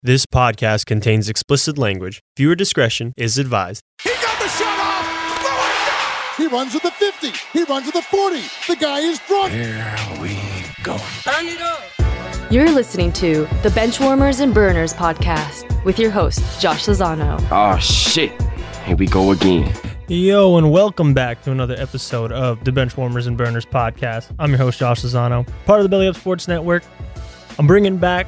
This podcast contains explicit language. Viewer discretion is advised. He got the shot off! He runs with the 50. He runs with the 40. The guy is drunk. Here we go. Turn it up. You're listening to the Benchwarmers and Burners podcast with your host, Josh Lozano. Oh, shit. Here we go again. Yo, and welcome back to another episode of the Benchwarmers and Burners podcast. I'm your host, Josh Lozano, part of the Belly Up Sports Network. I'm bringing back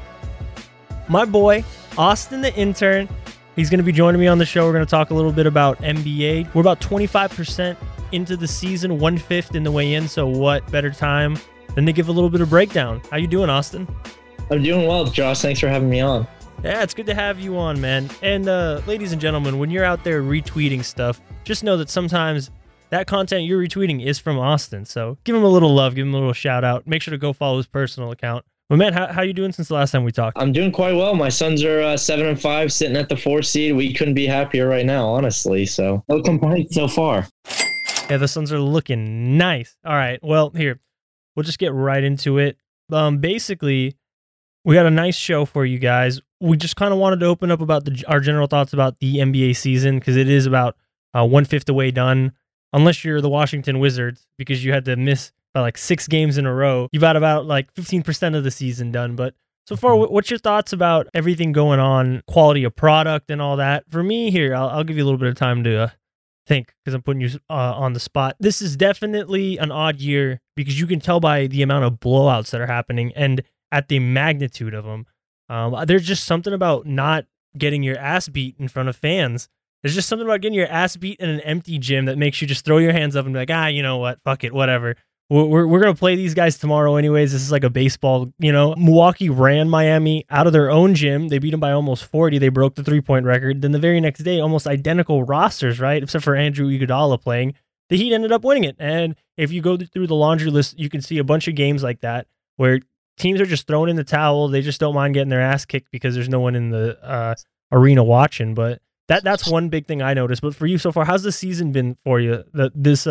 my boy, Austin the intern. He's going to be joining me on the show. We're going to talk a little bit about NBA. We're about 25% into the season, 1/5 in the way in, so what better time than to give a little bit of breakdown. How you doing, Austin? I'm doing well, Josh. Thanks for having me on. Yeah, it's good to have you on, man. And ladies and gentlemen, when you're out there retweeting stuff, just know that sometimes that content you're retweeting is from Austin. So give him a little love, give him a little shout out. Make sure to go follow his personal account. But man, how you doing since the last time we talked? I'm doing quite well. My Suns are 7-5, sitting at the 4th seed. We couldn't be happier right now, honestly. So no complaints so far. Yeah, the Suns are looking nice. All right, well, here, we'll just get right into it. Basically, we got a nice show for you guys. We just kind of wanted to open up about our general thoughts about the NBA season, because it is about 1/5 away done. Unless you're the Washington Wizards, because you had to miss like 6 games in a row. You've got about like 15% of the season done. But so far, what's your thoughts about everything going on, quality of product and all that? For me here, I'll give you a little bit of time to think, because I'm putting you on the spot. This is definitely an odd year because you can tell by the amount of blowouts that are happening and at the magnitude of them. There's just something about not getting your ass beat in front of fans. There's just something about getting your ass beat in an empty gym that makes you just throw your hands up and be like, you know what, fuck it, whatever. We're going to play these guys tomorrow anyways. This is like a baseball, Milwaukee ran Miami out of their own gym. They beat them by almost 40. They broke the 3-point record. Then the very next day, almost identical rosters, right? Except for Andrew Iguodala playing. The Heat ended up winning it. And if you go through the laundry list, you can see a bunch of games like that where teams are just throwing in the towel. They just don't mind getting their ass kicked because there's no one in the arena watching. But that's one big thing I noticed. But for you so far, how's the season been for you? This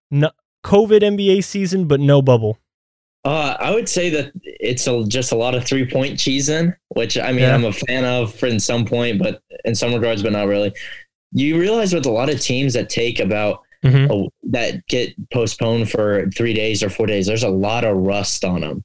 COVID NBA season, but no bubble. I would say that it's just a lot of 3-point cheesing, which I'm a fan of in some point, but in some regards, but not really. You realize with a lot of teams that take about that get postponed for 3 days or 4 days, there's a lot of rust on them.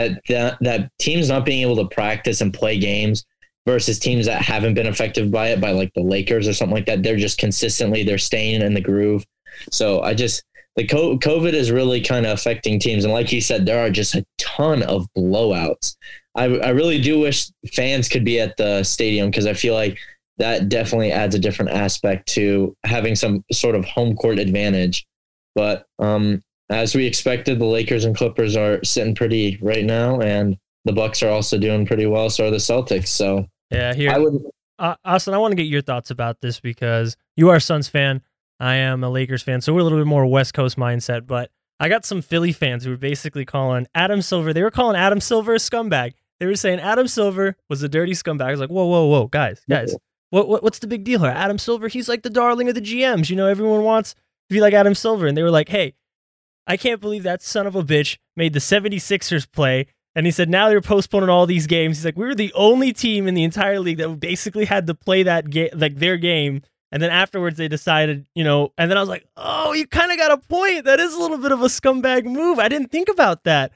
That teams not being able to practice and play games versus teams that haven't been affected by it, by like the Lakers or something like that. They're just consistently, they're staying in the groove. So the COVID is really kind of affecting teams. And like you said, there are just a ton of blowouts. I really do wish fans could be at the stadium, because I feel like that definitely adds a different aspect to having some sort of home court advantage. But as we expected, the Lakers and Clippers are sitting pretty right now, and the Bucks are also doing pretty well. So are the Celtics. So yeah, here, Austin, I want to get your thoughts about this, because you are a Suns fan. I am a Lakers fan, so we're a little bit more West Coast mindset. But I got some Philly fans who were basically calling Adam Silver. They were calling Adam Silver a scumbag. They were saying Adam Silver was a dirty scumbag. I was like, whoa, guys. What's the big deal here? Adam Silver, he's like the darling of the GMs. Everyone wants to be like Adam Silver. And they were like, hey, I can't believe that son of a bitch made the 76ers play. And he said, now they're postponing all these games. He's like, we were the only team in the entire league that basically had to play that game, like their game. And then afterwards they decided, and then I was like, oh, you kind of got a point. That is a little bit of a scumbag move. I didn't think about that.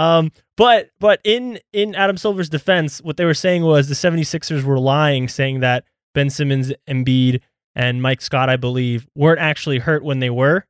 But in Adam Silver's defense, what they were saying was the 76ers were lying, saying that Ben Simmons, Embiid, and Mike Scott, I believe, weren't actually hurt when they were.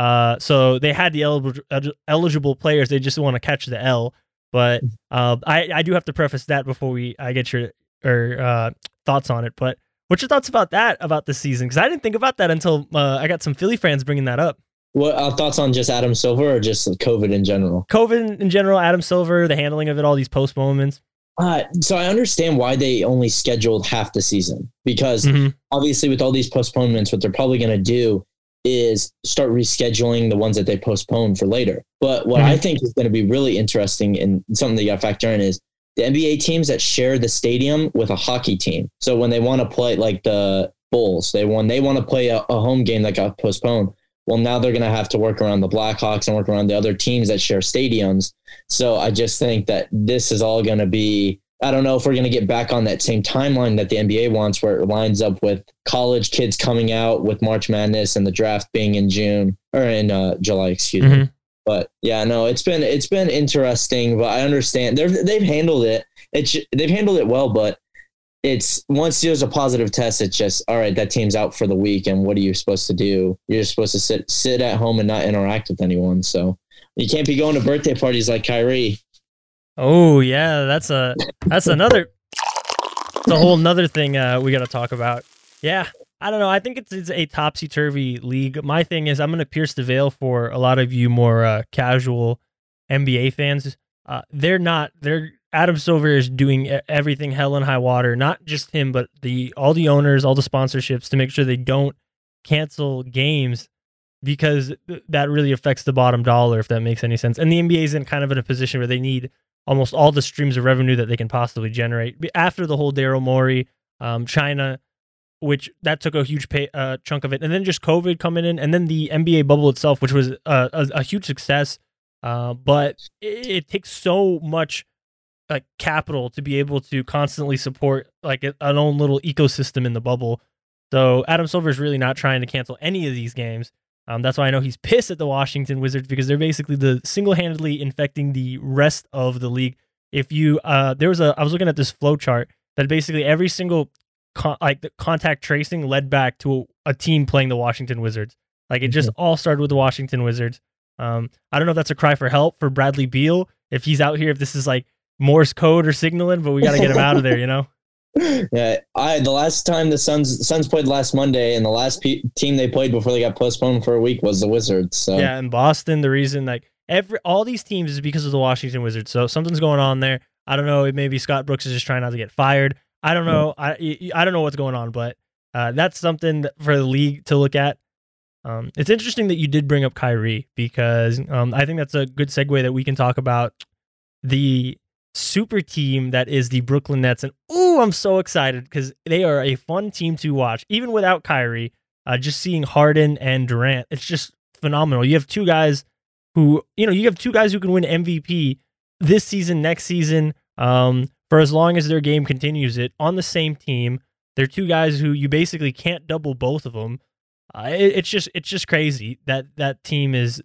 So they had the eligible players. They just want to catch the L. But I do have to preface that before I get your thoughts on it. But what's your thoughts about that, about this season? Because I didn't think about that until I got some Philly fans bringing that up. What thoughts on just Adam Silver or just COVID in general? COVID in general, Adam Silver, the handling of it, all these postponements. So I understand why they only scheduled half the season, because obviously with all these postponements, what they're probably going to do is start rescheduling the ones that they postponed for later. But what I think is going to be really interesting and something that you got to factor in is the NBA teams that share the stadium with a hockey team. So when they want to play, like the Bulls, they want to play a home game that got postponed. Well, now they're going to have to work around the Blackhawks and work around the other teams that share stadiums. So I just think that this is all going to be I don't know if we're going to get back on that same timeline that the NBA wants, where it lines up with college kids coming out with March Madness and the draft being in June or in July, excuse me. But yeah, no, it's been interesting, but I understand they've handled it. They've handled it well, but it's once there's a positive test, it's just, all right, that team's out for the week. And what are you supposed to do? You're just supposed to sit at home and not interact with anyone. So you can't be going to birthday parties like Kyrie. Oh yeah. That's a whole nother thing we got to talk about. Yeah. I don't know. I think it's a topsy-turvy league. My thing is I'm going to pierce the veil for a lot of you more casual NBA fans. Adam Silver is doing everything hell and high water, not just him, but all the owners, all the sponsorships to make sure they don't cancel games because that really affects the bottom dollar, if that makes any sense. And the NBA is in a position where they need almost all the streams of revenue that they can possibly generate. After the whole Daryl Morey, China, which that took a huge chunk of it, and then just COVID coming in, and then the NBA bubble itself, which was a huge success, but it takes so much capital to be able to constantly support an own little ecosystem in the bubble. So Adam Silver is really not trying to cancel any of these games. That's why I know he's pissed at the Washington Wizards, because they're basically single-handedly infecting the rest of the league. If you I was looking at this flow chart that basically every single the contact tracing led back to a team playing the Washington Wizards. It just all started with the Washington Wizards. I don't know if that's a cry for help for Bradley Beal, if he's out here, if this is Morse code or signaling, but we got to get him out of there, you know? Yeah, the last time the Suns played last Monday, and the last team they played before they got postponed for a week was the Wizards. So yeah, in Boston, the reason all these teams is because of the Washington Wizards. So something's going on there. I don't know. Maybe Scott Brooks is just trying not to get fired. I don't know. I don't know what's going on, but that's something for the league to look at. It's interesting that you did bring up Kyrie, because I think that's a good segue that we can talk about the super team that is the Brooklyn Nets. And I'm so excited because they are a fun team to watch, even without Kyrie. Just seeing Harden and Durant, it's just phenomenal. You have two guys who can win MVP this season, next season, for as long as their game continues it on the same team. They're two guys who you basically can't double both of them. It's just crazy that team is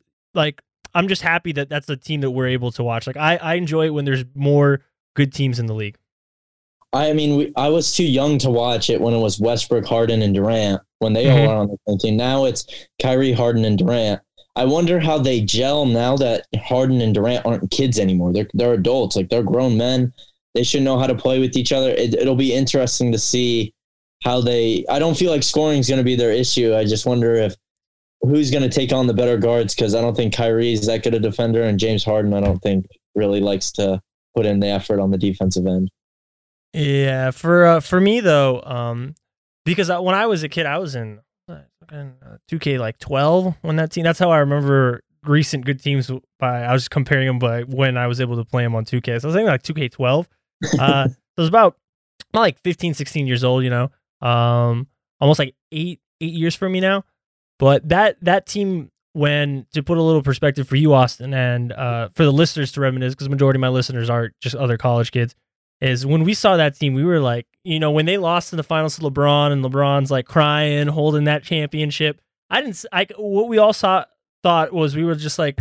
I'm just happy that that's the team that we're able to watch. I enjoy it when there's more good teams in the league. I mean, I was too young to watch it when it was Westbrook, Harden, and Durant, when they all are on the same team. Now it's Kyrie, Harden, and Durant. I wonder how they gel now that Harden and Durant aren't kids anymore. They're adults. They're grown men. They should know how to play with each other. It'll be interesting to see how I don't feel like scoring is going to be their issue. I just wonder who's going to take on the better guards, because I don't think Kyrie is that good a defender, and James Harden, I don't think, really likes to put in the effort on the defensive end. Yeah, for me though, because when I was a kid, I was in 2K 12 when that team. That's how I remember recent good teams. I was comparing them by when I was able to play them on 2K. So I was thinking 2K12. So it was about 15, 16 years old. Almost 8 years for me now. But that team, to put a little perspective for you, Austin, and for the listeners to reminisce, because the majority of my listeners are just other college kids, is when we saw that team, we were when they lost in the finals to LeBron, and LeBron's crying, holding that championship. What we all thought was we were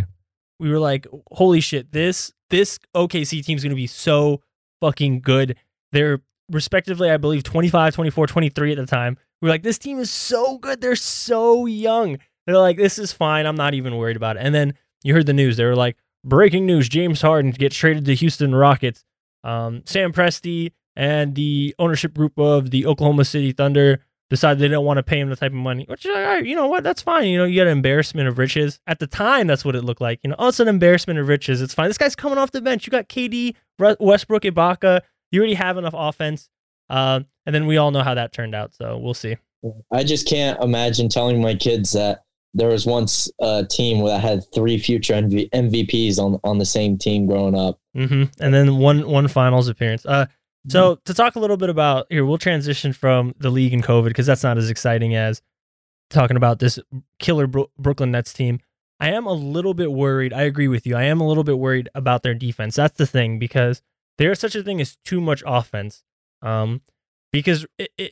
holy shit, this OKC team's going to be so fucking good. They're respectively, I believe, 25, 24, 23 at the time. We're this team is so good. They're so young. They're this is fine. I'm not even worried about it. And then you heard the news. They were breaking news, James Harden gets traded to Houston Rockets. Sam Presti and the ownership group of the Oklahoma City Thunder decided they don't want to pay him the type of money, which, all right, you know what? That's fine. You got an embarrassment of riches. At the time, that's what it looked like. It's an embarrassment of riches. It's fine. This guy's coming off the bench. You got KD, Westbrook, Ibaka. You already have enough offense. And then we all know how that turned out, so we'll see. I just can't imagine telling my kids that there was once a team that had 3 future MVPs on the same team growing up. Mm-hmm. And then one finals appearance. So to talk a little bit about here, we'll transition from the league and COVID, because that's not as exciting as talking about this killer Brooklyn Nets team. I am a little bit worried. I agree with you. I am a little bit worried about their defense. That's the thing, because there's such a thing as too much offense. Because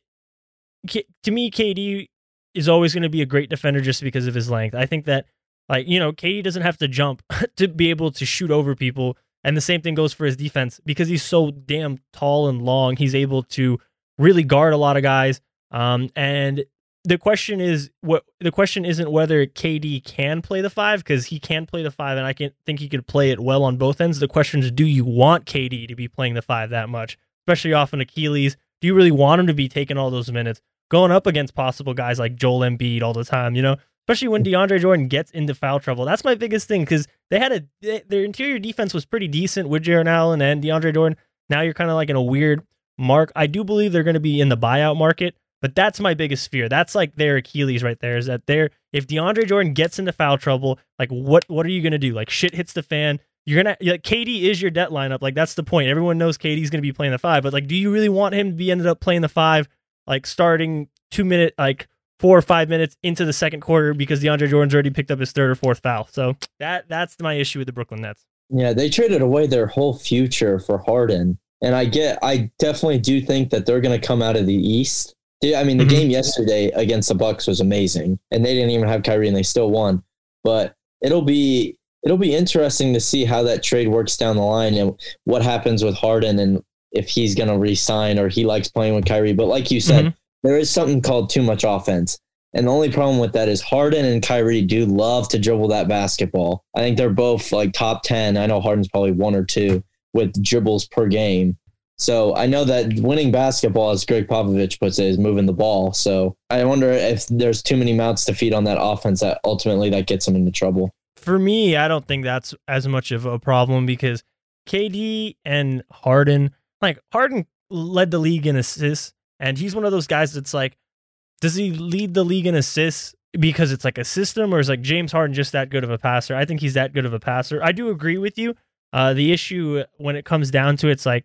to me, KD is always going to be a great defender just because of his length. I think that, like, KD doesn't have to jump to be able to shoot over people. And the same thing goes for his defense because he's so damn tall and long. He's able to really guard a lot of guys. And the question isn't whether KD can play the 5, because he can play the 5, and I think he could play it well on both ends. The question is, do you want KD to be playing the 5 that much, especially off an Achilles? Do you really want him to be taking all those minutes, going up against possible guys like Joel Embiid all the time? Especially when DeAndre Jordan gets into foul trouble. That's my biggest thing, because their interior defense was pretty decent with Jarrett Allen and DeAndre Jordan. Now you're kind of like in a weird mark. I do believe they're going to be in the buyout market, but that's my biggest fear. That's like their Achilles right there, is that if DeAndre Jordan gets into foul trouble, like what are you going to do? Like shit hits the fan. KD is your debt lineup. Like that's the point. Everyone knows KD's going to be playing the 5, but like, do you really want him to be ended up playing the 5, like starting 2-minute, like 4 or 5 minutes into the second quarter because DeAndre Jordan's already picked up his 3rd or 4th foul? So that's my issue with the Brooklyn Nets. Yeah, they traded away their whole future for Harden. And I definitely do think that they're going to come out of the East. I mean, the game yesterday against the Bucks was amazing, and they didn't even have Kyrie, and they still won. But it'll be interesting to see how that trade works down the line and what happens with Harden and if he's going to re-sign or he likes playing with Kyrie. But like you said, there is something called too much offense. And the only problem with that is Harden and Kyrie do love to dribble that basketball. I think they're both like top 10. I know Harden's probably 1 or 2 with dribbles per game. So I know that winning basketball, as Greg Popovich puts it, is moving the ball. So I wonder if there's too many mouths to feed on that offense that ultimately that gets them into trouble. For me, I don't think that's as much of a problem because KD and Harden, like Harden led the league in assists, and he's one of those guys that's like, does he lead the league in assists because it's like a system, or is like James Harden just that good of a passer? I think he's that good of a passer. I do agree with you. The issue when it comes down to it's like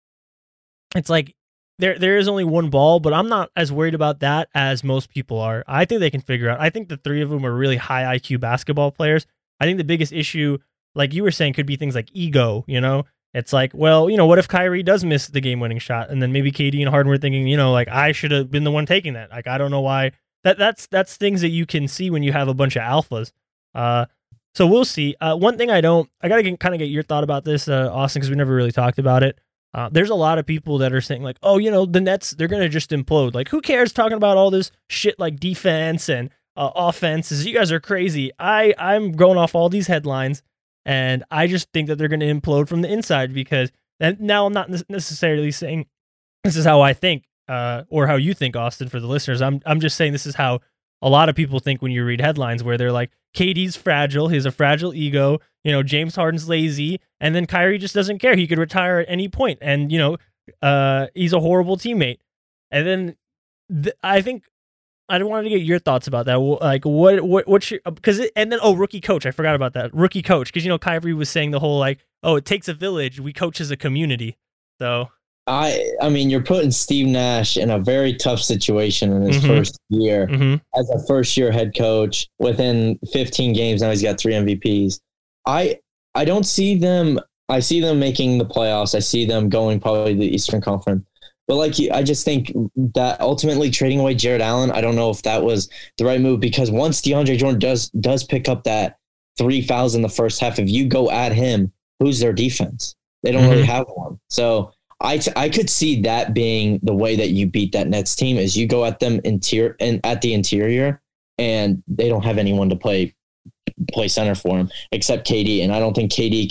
there is only one ball, but I'm not as worried about that as most people are. I think they can figure out. I think the 3 of them are really high IQ basketball players. I think the biggest issue, like you were saying, could be things like ego, It's like, well, what if Kyrie does miss the game-winning shot? And then maybe KD and Harden were thinking, like, I should have been the one taking that. Like, I don't know why. That's things that you can see when you have a bunch of alphas. So we'll see. One thing I got to kind of get your thought about this, Austin, because we never really talked about it. There's a lot of people that are saying like, oh, the Nets, they're going to just implode. Like, who cares talking about all this shit like defense and offenses? You guys are crazy. I'm going off all these headlines, and I just think that they're going to implode from the inside because now I'm not necessarily saying this is how I think or how you think, Austin, for the listeners. I'm just saying this is how a lot of people think when you read headlines where they're like, KD's fragile. He has a fragile ego. James Harden's lazy. And then Kyrie just doesn't care. He could retire at any point. And, he's a horrible teammate. And then I think I wanted to get your thoughts about that. Like, what's your, rookie coach. I forgot about that. Rookie coach. Because, Kyrie was saying the whole, like, oh, it takes a village. We coach as a community. So. I mean, you're putting Steve Nash in a very tough situation in his first year as a first-year head coach. Within 15 games, now he's got 3 MVPs. I don't see them. I see them making the playoffs. I see them going probably to the Eastern Conference. But I just think that ultimately trading away Jarrett Allen, I don't know if that was the right move, because once DeAndre Jordan does pick up that 3 fouls in the first half, if you go at him, who's their defense? They don't really have one. So I could see that being the way that you beat that Nets team is you go at them at the interior, and they don't have anyone to play center for him except KD. And I don't think KD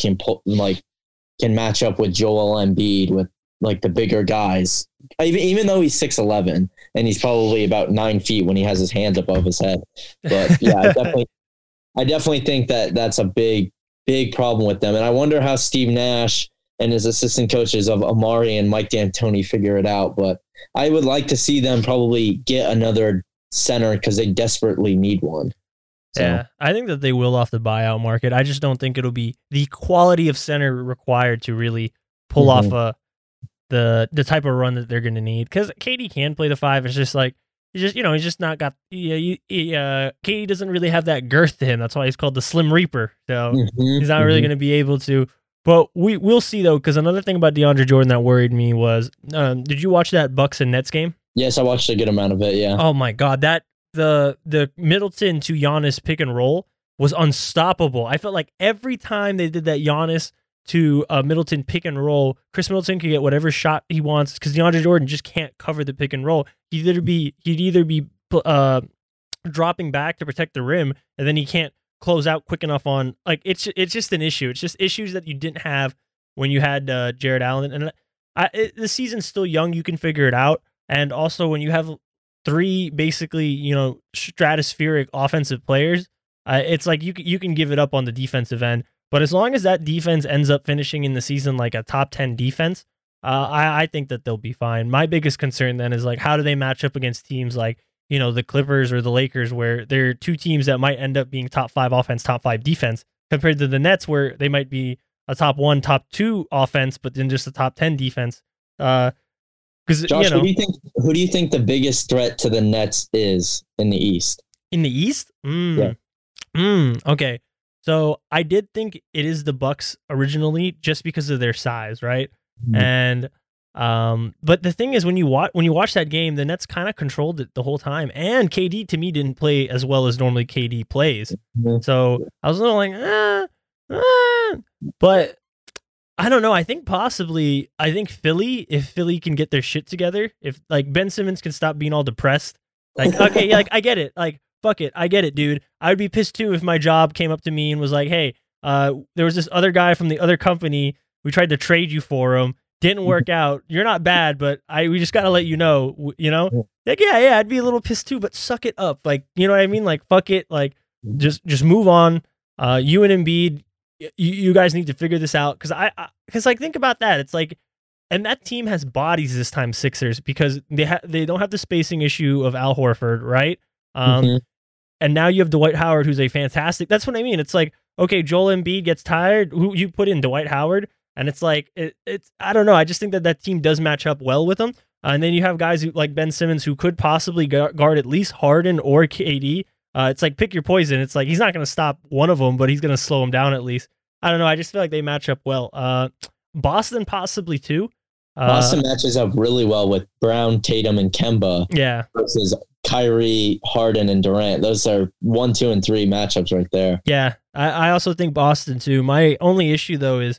can match up with Joel Embiid with like the bigger guys, even though he's 6'11" and he's probably about 9 feet when he has his hands above his head. But yeah, I definitely think that that's a big problem with them. And I wonder how Steve Nash and his assistant coaches of Amari and Mike D'Antoni figure it out. But I would like to see them probably get another center because they desperately need one. So. Yeah, I think that they will off the buyout market. I just don't think it'll be the quality of center required to really pull off the type of run that they're going to need. Because KD can play the 5. It's just like, he's just not got, KD doesn't really have that girth to him. That's why he's called the Slim Reaper. So he's not really going to be able to But we'll see though, because another thing about DeAndre Jordan that worried me was, did you watch that Bucks and Nets game? Yes, I watched a good amount of it. Yeah. Oh my God, the Middleton to Giannis pick and roll was unstoppable. I felt like every time they did that Giannis to Middleton pick and roll, Chris Middleton could get whatever shot he wants because DeAndre Jordan just can't cover the pick and roll. He'd either be dropping back to protect the rim, and then he can't close out quick enough on, like, it's just an issue. It's just issues that you didn't have when you had Jared Allen. And the season's still young. You can figure it out. And also when you have three basically, stratospheric offensive players, it's like you can give it up on the defensive end. But as long as that defense ends up finishing in the season like a top 10 defense, I think that they'll be fine. My biggest concern then is like, how do they match up against teams like, the Clippers or the Lakers, where they're two teams that might end up being top 5 offense, top 5 defense, compared to the Nets, where they might be a top 1, top 2 offense, but then just a top 10 defense. Because Josh, who do you think the biggest threat to the Nets is in the East? In the East? Yeah. Okay. So I did think it is the Bucks originally, just because of their size, right? Mm-hmm. And but the thing is, when you watch that game, the Nets kind of controlled it the whole time, and KD to me didn't play as well as normally KD plays. Mm-hmm. So I was a little like, but I don't know. I think Philly, if Philly can get their shit together, if like Ben Simmons can stop being all depressed, like, okay, like I get it, like fuck it, I get it, dude. I would be pissed too if my job came up to me and was like, hey, there was this other guy from the other company. We tried to trade you for him. Didn't work out. You're not bad, but we just got to let you know, Like, yeah, I'd be a little pissed too, but suck it up. Like, you know what I mean? Like, fuck it. Like, just move on. You and Embiid, you guys need to figure this out. Because like, think about that. It's like, and that team has bodies this time, Sixers, because they don't have the spacing issue of Al Horford, right? And now you have Dwight Howard, who's a fantastic. That's what I mean. It's like, okay, Joel Embiid gets tired. Who you put in Dwight Howard? And it's like, it's I don't know. I just think that team does match up well with them. And then you have guys like Ben Simmons, who could possibly guard at least Harden or KD. It's like, pick your poison. It's like, he's not going to stop one of them, but he's going to slow them down at least. I don't know. I just feel like they match up well. Boston possibly too. Boston matches up really well with Brown, Tatum, and Kemba. Yeah. Versus Kyrie, Harden, and Durant. Those are 1, 2, and 3 matchups right there. Yeah. I also think Boston too. My only issue though is,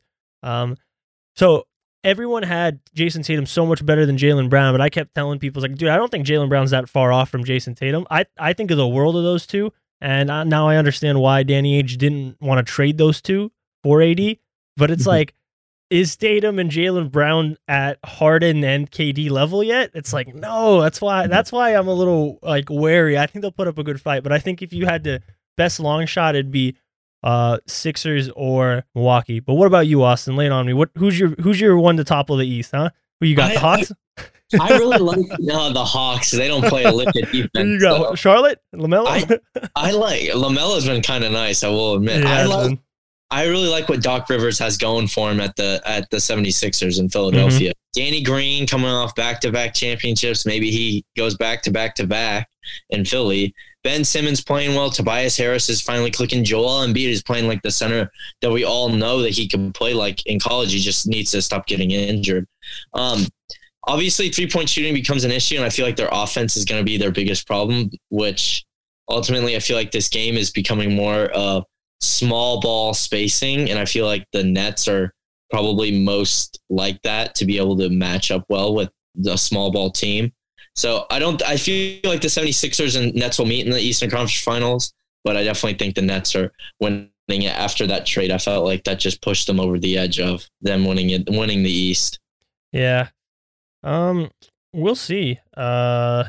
so everyone had Jason Tatum so much better than Jaylen Brown, but I kept telling people, like, dude, I don't think Jaylen Brown's that far off from Jason Tatum. I think of the world of those two, and now I understand why Danny Ainge didn't want to trade those two for AD, but it's like, is Tatum and Jaylen Brown at Harden and KD level yet? It's like, no, that's why I'm a little like wary. I think they'll put up a good fight, but I think if you had to best long shot, it'd be Sixers or Milwaukee. But what about you, Austin? Lay it on me. Who's your one to topple the East, huh? Who you got? The Hawks? I really like the Hawks. They don't play a lick at defense. You got Charlotte? LaMelo? I like LaMelo's been kind of nice, I will admit. Yeah, I really like what Doc Rivers has going for him at the 76ers in Philadelphia. Mm-hmm. Danny Green coming off back-to-back championships. Maybe he goes back-to-back in Philly. Ben Simmons playing well. Tobias Harris is finally clicking. Joel Embiid is playing like the center that we all know that he can play like in college. He just needs to stop getting injured. Obviously, three-point shooting becomes an issue, and I feel like their offense is going to be their biggest problem, which ultimately I feel like this game is becoming more small ball spacing, and I feel like the Nets are probably most like that to be able to match up well with the small ball team. So I feel like the 76ers and Nets will meet in the Eastern Conference Finals, but I definitely think the Nets are winning it after that trade. I felt like that just pushed them over the edge of them winning the East. Yeah. We'll see. Give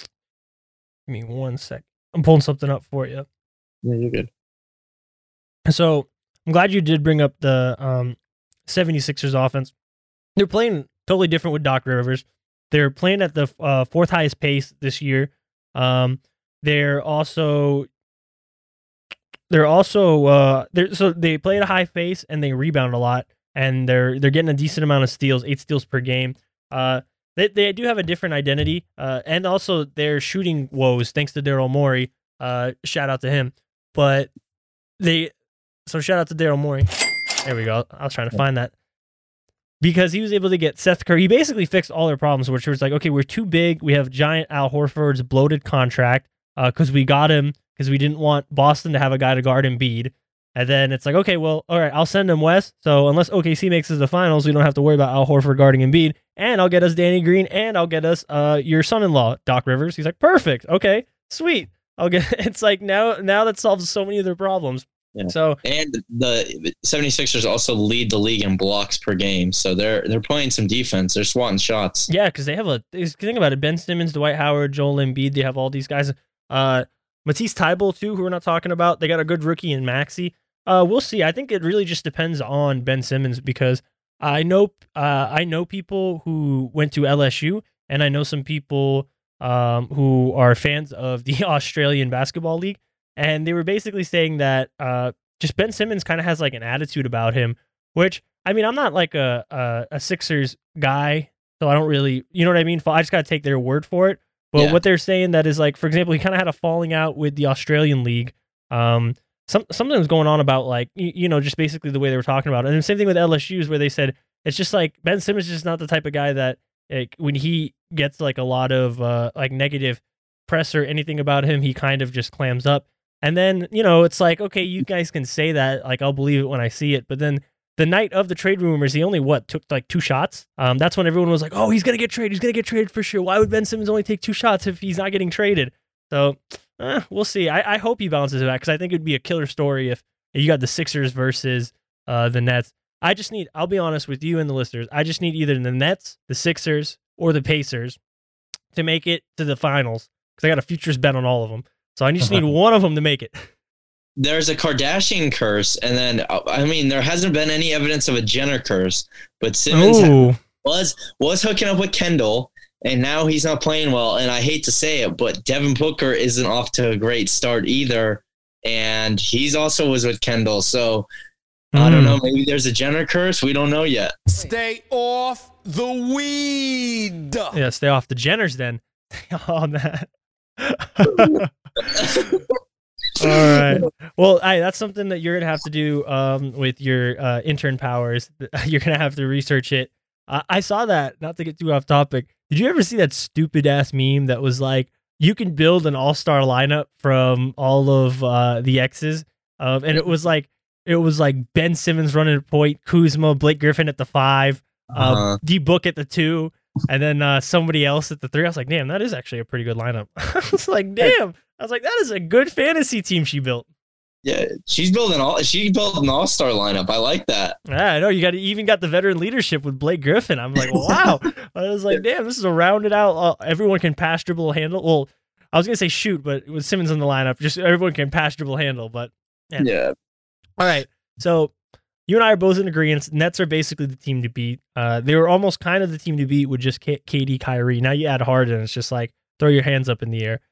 me 1 sec. I'm pulling something up for you. Yeah, you're good. So I'm glad you did bring up the 76ers offense. They're playing totally different with Doc Rivers. They're playing at the fourth highest pace this year. They play at a high pace and they rebound a lot, and they're getting a decent amount of steals, 8 steals per game. They do have a different identity, and also their shooting woes thanks to Daryl Morey. Shout out to him. So shout out to Daryl Morey. There we go. I was trying to find that. Because he was able to get Seth Curry. He basically fixed all their problems, which was like, okay, we're too big. We have giant Al Horford's bloated contract because we got him because we didn't want Boston to have a guy to guard Embiid. And then it's like, okay, well, all right, I'll send him west. So unless OKC makes it to the finals, we don't have to worry about Al Horford guarding Embiid. And I'll get us Danny Green, and I'll get us your son-in-law, Doc Rivers. He's like, perfect. Okay, sweet. I'll get. It's like now that solves so many of their problems. Yeah. So and the 76ers also lead the league in blocks per game. So they're playing some defense. They're swatting shots. Yeah, because they have think about it. Ben Simmons, Dwight Howard, Joel Embiid. They have all these guys. Matisse Thybulle too, who we're not talking about. They got a good rookie in Maxey. We'll see. I think it really just depends on Ben Simmons because I know people who went to LSU, and I know some people who are fans of the Australian Basketball League. And they were basically saying that just Ben Simmons kind of has like an attitude about him, which, I mean, I'm not like a Sixers guy, so I don't really, you know what I mean? I just got to take their word for it. But what they're saying that is like, for example, he kind of had a falling out with the Australian League. Something was going on about like, just basically the way they were talking about it. And the same thing with LSU's where they said, it's just like Ben Simmons is just not the type of guy that like, when he gets like a lot of like negative press or anything about him, he kind of just clams up. And then, it's like, okay, you guys can say that, like, I'll believe it when I see it. But then the night of the trade rumors, he only, took like 2 shots? That's when everyone was like, oh, he's going to get traded. He's going to get traded for sure. Why would Ben Simmons only take 2 shots if he's not getting traded? So, we'll see. I hope he bounces back because I think it'd be a killer story if you got the Sixers versus the Nets. I'll be honest with you and the listeners, I just need either the Nets, the Sixers, or the Pacers to make it to the finals because I got a futures bet on all of them. So I just need one of them to make it. There's a Kardashian curse, and then there hasn't been any evidence of a Jenner curse, but Simmons was hooking up with Kendall, and now he's not playing well. And I hate to say it, but Devin Booker isn't off to a great start either, and he's also was with Kendall. So I don't know. Maybe there's a Jenner curse. We don't know yet. Stay off the weed. Yeah, stay off the Jenners then. On that. All right. Well, that's something that you're gonna have to do with your intern powers. You're gonna have to research it. I saw that. Not to get too off topic. Did you ever see that stupid ass meme that was like, you can build an all-star lineup from all of the X's, and it was like Ben Simmons running at point, Kuzma, Blake Griffin at the 5, D Book at the 2. And then somebody else at the 3. I was like, damn, that is actually a pretty good lineup. I was like, damn. I was like, that is a good fantasy team she built. Yeah, she built an all-star lineup. I like that. Yeah, I know. You even got the veteran leadership with Blake Griffin. I'm like, wow. I was like, damn, this is a rounded out. Everyone can pass, dribble, handle. Well, I was gonna say shoot, but with Simmons in the lineup, just everyone can pass, dribble, handle. But yeah. All right, so. You and I are both in agreement. Nets are basically the team to beat. They were almost kind of the team to beat with just KD, Kyrie. Now you add Harden, it's just like throw your hands up in the air.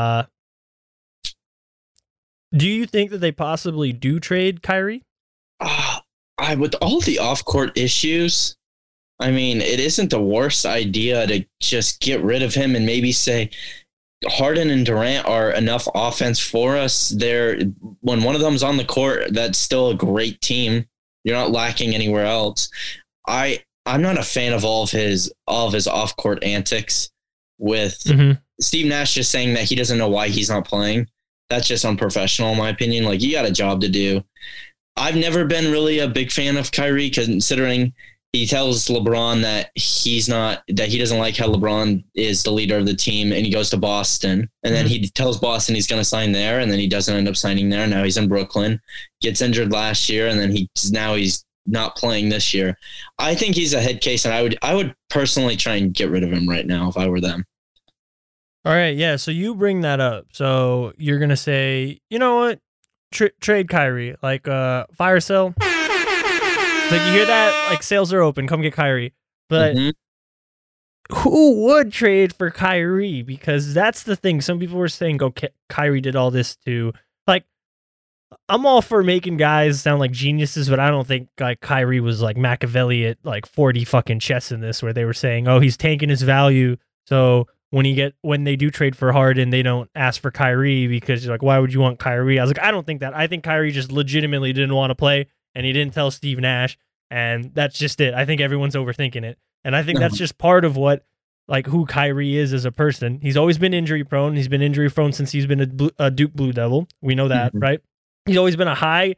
Do you think that they possibly do trade Kyrie? With all the off-court issues, it isn't the worst idea to just get rid of him and maybe say Harden and Durant are enough offense for us. When one of them's on the court, that's still a great team. You're not lacking anywhere else. I'm not a fan of all of his off-court antics with Steve Nash just saying that he doesn't know why he's not playing. That's just unprofessional, in my opinion. Like, you got a job to do. I've never been really a big fan of Kyrie, considering he tells LeBron that he doesn't like how LeBron is the leader of the team, and he goes to Boston, and then he tells Boston he's going to sign there, and then he doesn't end up signing there. Now he's in Brooklyn, gets injured last year, and then he's not playing this year. I think he's a head case, and I would personally try and get rid of him right now if I were them. All right, yeah. So you bring that up. So you're gonna say, you know what? Trade Kyrie, like fire sale. Like, you hear that? Like, sales are open. Come get Kyrie. But who would trade for Kyrie? Because that's the thing. Some people were saying, Kyrie did all this to, like, I'm all for making guys sound like geniuses, but I don't think like Kyrie was like Machiavelli at like 40 fucking chess in this, where they were saying, oh, he's tanking his value. So when they do trade for Harden, they don't ask for Kyrie because you're like, why would you want Kyrie? I was like, I don't think that. I think Kyrie just legitimately didn't want to play. and he didn't tell Steve Nash, and that's just it. I think everyone's overthinking it, and I think that's just part of what, like, who Kyrie is as a person. He's always been injury prone. He's been injury prone since he's been a Duke Blue Devil. We know that, right? He's always been a high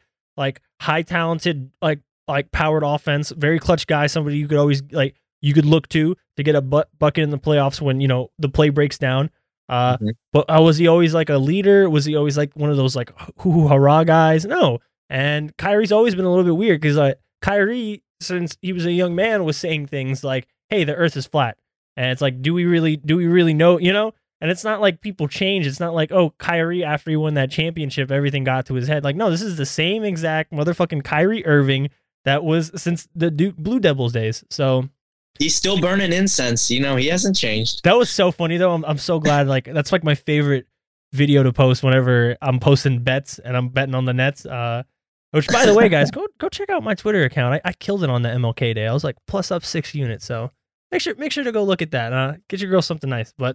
talented, like powered offense, very clutch guy. Somebody you could always you could look to get a bucket in the playoffs when the play breaks down. But was he always like a leader? Was he always like one of those like hoo-hoo-hurrah guys? No. And Kyrie's always been a little bit weird because Kyrie, since he was a young man, was saying things like, "Hey, the Earth is flat," and it's like, do we really know? And it's not like people change. It's not like, oh, Kyrie, after he won that championship, everything got to his head. Like, no, this is the same exact motherfucking Kyrie Irving that was since the Duke Blue Devils days. So he's still burning incense. He hasn't changed. That was so funny, though. I'm so glad. Like, that's like my favorite video to post whenever I'm posting bets and I'm betting on the Nets. Which, by the way, guys, go check out my Twitter account. I killed it on the MLK day. I was like plus up 6 units. So make sure to go look at that. Get your girl something nice. But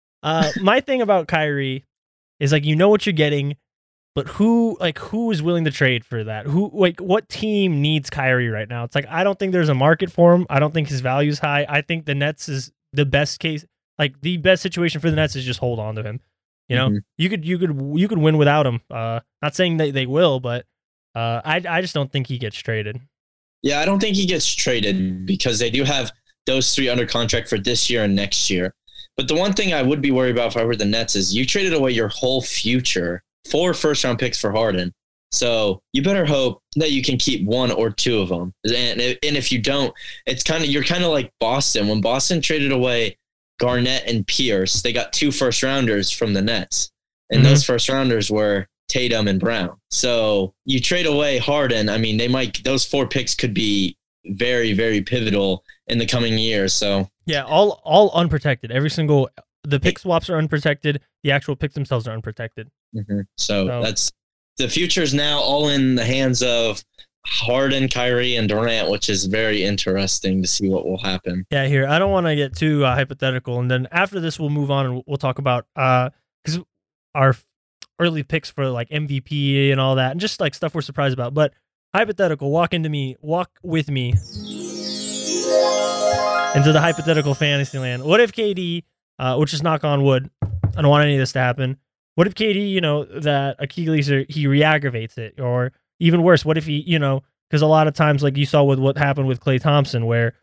my thing about Kyrie is like, what you're getting, but who is willing to trade for that? What team needs Kyrie right now? It's like, I don't think there's a market for him. I don't think his value is high. I think the Nets is the best case. Like, the best situation for the Nets is just hold on to him. You could win without him. Not saying that they will, but I just don't think he gets traded. Yeah, I don't think he gets traded because they do have those 3 under contract for this year and next year. But the one thing I would be worried about if I were the Nets is you traded away your whole future, 4 first-round picks for Harden. So you better hope that you can keep 1 or 2 of them. And if you don't, you're kind of like Boston. When Boston traded away Garnett and Pierce, they got 2 first-rounders from the Nets. And those first-rounders were Tatum and Brown. So you trade away Harden. I mean, those 4 picks could be very, very pivotal in the coming years. So yeah, all unprotected. The pick swaps are unprotected. The actual picks themselves are unprotected. So that's the future's now all in the hands of Harden, Kyrie, and Durant, which is very interesting to see what will happen. Yeah, here, I don't want to get too hypothetical, and then after this we'll move on and we'll talk about because our early picks for like MVP and all that, and just like stuff we're surprised about. But hypothetical, walk with me into the hypothetical fantasy land. What if KD, which is knock on wood, I don't want any of this to happen. What if KD, that Achilles, he re-aggravates it, or even worse, what if he, because a lot of times, like you saw with what happened with Klay Thompson, where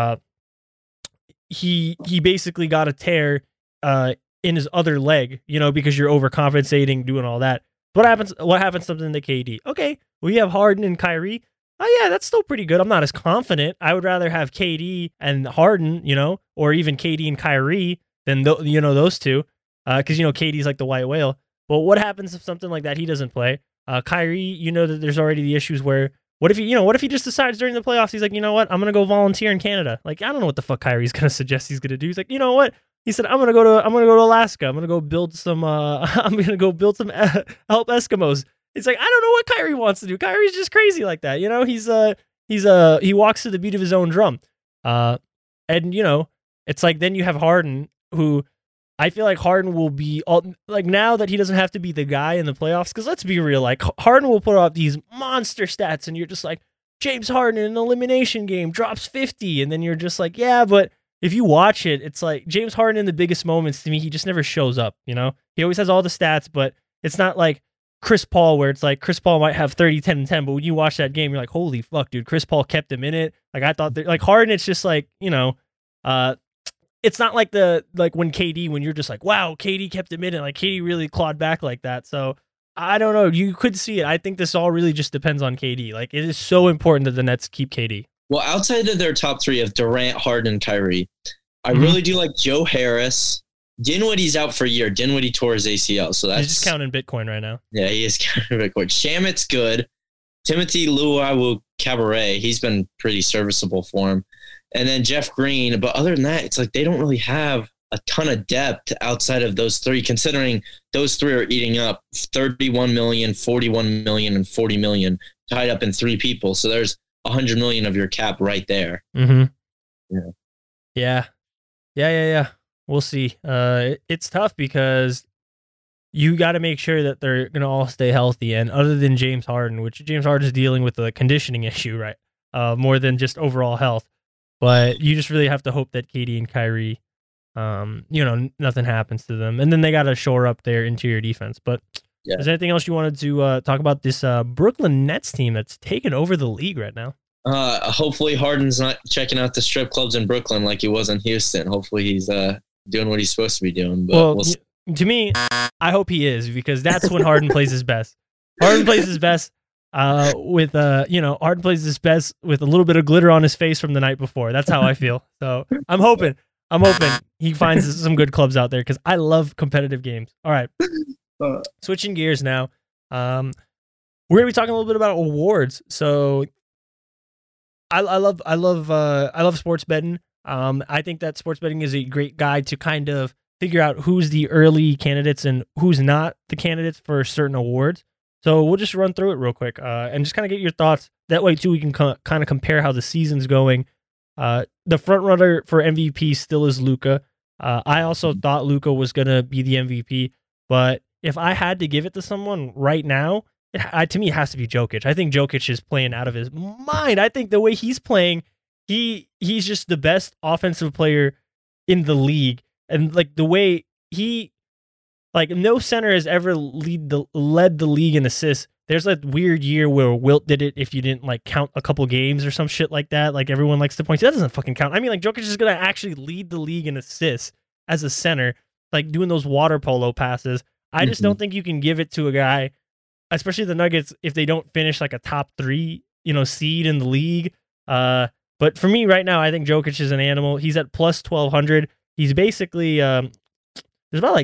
he basically got a tear in his other leg, because you're overcompensating, doing all that. What happens something to KD? Okay, we have Harden and Kyrie. Oh yeah, that's still pretty good. I'm not as confident. I would rather have KD and Harden, or even KD and Kyrie than those two, because KD's like the white whale. But what happens if something like that he doesn't play? Kyrie, that there's already the issues where what if he just decides during the playoffs he's like, you know what, I'm gonna go volunteer in Canada. Like, I don't know what the fuck Kyrie's gonna suggest he's gonna do. He's like, you know what? He said, I'm gonna go to Alaska. I'm gonna go build some help Eskimos. It's like, I don't know what Kyrie wants to do. Kyrie's just crazy like that. He walks to the beat of his own drum. And it's like, then you have Harden, who I feel like Harden will be like, now that he doesn't have to be the guy in the playoffs, because let's be real, like Harden will put out these monster stats and you're just like, James Harden in an elimination game drops 50. And then you're just like, yeah, but if you watch it, it's like James Harden in the biggest moments, to me, he just never shows up. He always has all the stats, but it's not like Chris Paul, where it's like Chris Paul might have 30, 10, and 10, but when you watch that game, you're like, holy fuck, dude, Chris Paul kept him in it. Like, I thought like Harden, it's just like, it's not like when KD, when you're just like, wow, KD kept him in it. Like, KD really clawed back like that. So I don't know. You could see it. I think this all really just depends on KD. Like, it is so important that the Nets keep KD. Well, outside of their top 3 of Durant, Harden, Kyrie, I really do like Joe Harris. Dinwiddie's out for a year. Dinwiddie tore his ACL, so that's... He's just counting Bitcoin right now. Yeah, he is counting Bitcoin. Shamit's good. Timothy Luwawu-Cabarrot, he's been pretty serviceable for him. And then Jeff Green. But other than that, it's like they don't really have a ton of depth outside of those 3, considering those 3 are eating up 31 million, 41 million, and 40 million tied up in 3 people. So there's 100 million of your cap right there. Mm-hmm. Yeah. We'll see. It's tough because you got to make sure that they're going to all stay healthy. And other than James Harden, which James Harden is dealing with a conditioning issue, right? More than just overall health. But you just really have to hope that KD and Kyrie, nothing happens to them. And then they got to shore up their interior defense. But is there anything else you wanted to talk about this Brooklyn Nets team that's taken over the league right now? Hopefully Harden's not checking out the strip clubs in Brooklyn like he was in Houston. Hopefully he's doing what he's supposed to be doing. But we'll see. To me, I hope he is, because that's when Harden plays his best. Harden plays his best Harden plays his best with a little bit of glitter on his face from the night before. That's how I feel. So I'm hoping he finds some good clubs out there, because I love competitive games. All right, switching gears now. We're gonna be talking a little bit about awards. So I love sports betting. I think that sports betting is a great guide to kind of figure out who's the early candidates and who's not the candidates for certain awards. So we'll just run through it real quick and just kind of get your thoughts. That way, too, we can kind of compare how the season's going. The front runner for MVP still is Luka. I also thought Luka was going to be the MVP, but if I had to give it to someone right now, to me, it has to be Jokic. I think Jokic is playing out of his mind. I think the way he's playing, he's just the best offensive player in the league. And like the way no center has ever led the league in assists. There's that weird year where Wilt did it if you didn't count a couple games or some shit like that. Like everyone likes to point to. That doesn't fucking count. I mean, Jokic is going to actually lead the league in assists as a center, doing those water polo passes. I just don't think you can give it to a guy, especially the Nuggets, if they don't finish a top 3, seed in the league. But for me right now, I think Jokic is an animal. He's at plus 1,200. He's basically there's about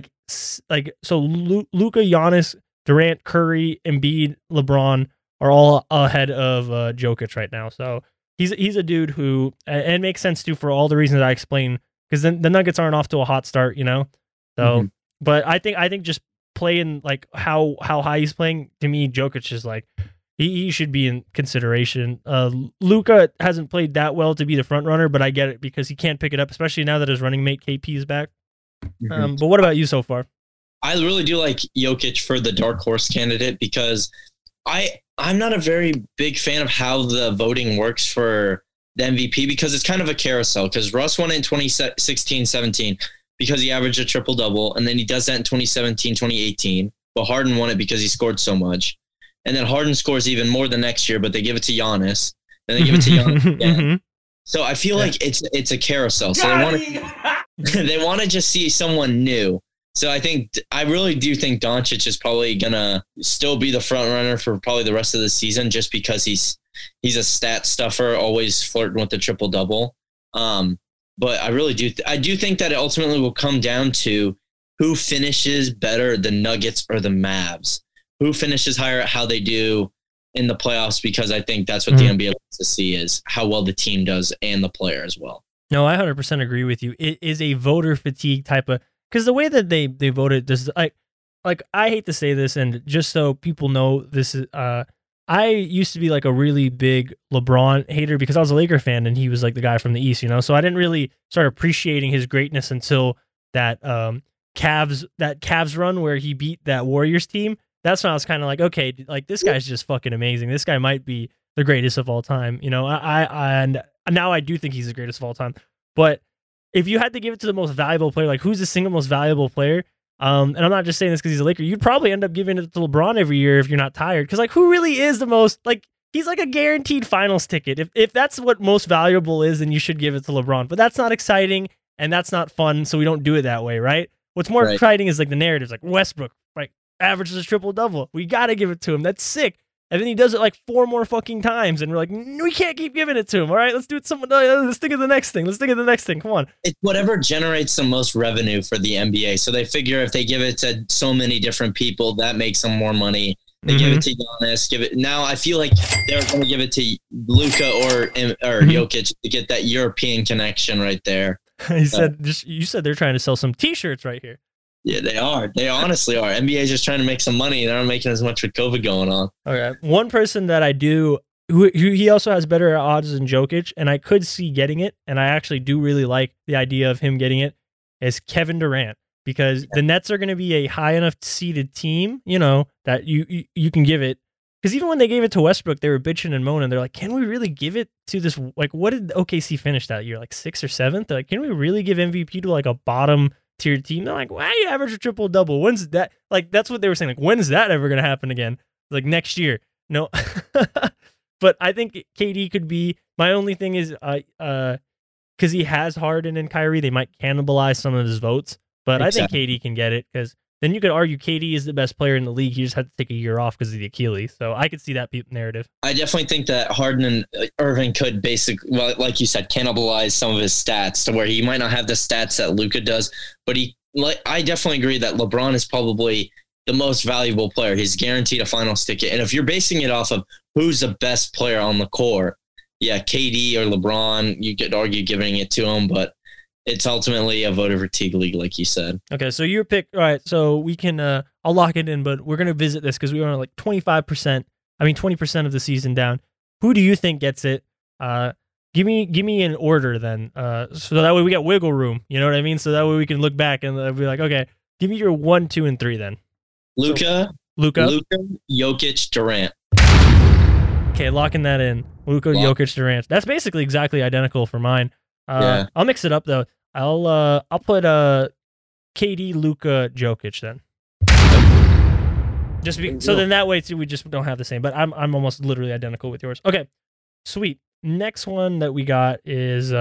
Luka, Giannis, Durant, Curry, Embiid, LeBron are all ahead of Jokic right now. So he's a dude who, and it makes sense too for all the reasons I explained, because then the Nuggets aren't off to a hot start, So, but I think just playing how high he's playing, to me, Jokic is he should be in consideration. Luka hasn't played that well to be the front runner, but I get it because he can't pick it up, especially now that his running mate KP is back. But what about you so far? I really do like Jokic for the dark horse candidate, because I'm not a very big fan of how the voting works for the MVP, because it's kind of a carousel, because Russ won it in 2016-17 because he averaged a triple-double, and then he does that in 2017-2018, but Harden won it because he scored so much. And then Harden scores even more the next year, but they give it to Giannis. Then they give it to Giannis again. So I feel like it's a carousel. So they want to just see someone new. So I really do think Doncic is probably gonna still be the front runner for probably the rest of the season, just because he's a stat stuffer, always flirting with the triple double. But I really do I do think that it ultimately will come down to who finishes better, the Nuggets or the Mavs. Who finishes higher at how they do in the playoffs, because I think that's what the NBA wants to see, is how well the team does and the player as well. No, I 100% agree with you. It is a voter fatigue type of, because the way that they voted, this I hate to say this, and just so people know, this is I used to be a really big LeBron hater, because I was a Laker fan and he was the guy from the East, so I didn't really start appreciating his greatness until that Cavs run where he beat that Warriors team. That's when I was kind of okay, this guy's just fucking amazing. This guy might be the greatest of all time. And now I do think he's the greatest of all time. But if you had to give it to the most valuable player, who's the single most valuable player? And I'm not just saying this because he's a Laker. You'd probably end up giving it to LeBron every year if you're not tired. Because who really is the most, he's a guaranteed finals ticket. If that's what most valuable is, then you should give it to LeBron. But that's not exciting and that's not fun. So we don't do it that way, right? What's more exciting is the narratives, Westbrook, averages a triple-double. We got to give it to him. That's sick. And then he does it 4 more fucking times. And we're we can't keep giving it to him. All right, let's do it. Let's think of the next thing. Come on. It's whatever generates the most revenue for the NBA. So they figure if they give it to so many different people, that makes them more money. They give it to Giannis. Now I feel like they're going to give it to Luka or Jokic to get that European connection right there. You said they're trying to sell some T-shirts right here. Yeah, they are. They honestly are. NBA is just trying to make some money. They're not making as much with COVID going on. Okay. One person that I do, who he also has better odds than Jokic, and I could see getting it, and I actually do really like the idea of him getting it, is Kevin Durant. because the Nets are going to be a high enough seeded team, that you can give it. Because even when they gave it to Westbrook, they were bitching and moaning. They're like, can we really give it to this? Like, what did OKC finish that year? Like 6th or 7th? They're like, can we really give MVP to like a bottom tier team? They're like, why you average a triple double? When's that? Like, that's what they were saying. Like, when's that ever going to happen again? Like next year. No. But I think KD could be. My only thing is, because he has Harden and Kyrie, they might cannibalize some of his votes. But Exactly. I think KD can get it, because then you could argue KD is the best player in the league. He just had to take a year off because of the Achilles. So I could see that narrative. I definitely think that Harden and Irving could basically, well, like you said, cannibalize some of his stats to where he might not have the stats that Luka does. But I definitely agree that LeBron is probably the most valuable player. He's guaranteed a finals ticket. And if you're basing it off of who's the best player on the court, yeah, KD or LeBron, you could argue giving it to him, but it's ultimately a voter fatigue league, like you said. Okay, so your pick. All right, so we can. I'll lock it in, but we're gonna visit this because we are like 25%. 20% of the season down. Who do you think gets it? Give me an order then. So that way we get wiggle room. You know what I mean? So that way we can look back and be like, okay, give me your 1, 2, and 3 then. Luka, Jokic, Durant. Okay, locking that in. Luka, Jokic, Durant. That's basically exactly identical for mine. Yeah. I'll mix it up though. I'll put KD, Luka, Jokic then. So then that way too we just don't have the same. But I'm almost literally identical with yours. Okay, sweet. Next one that we got is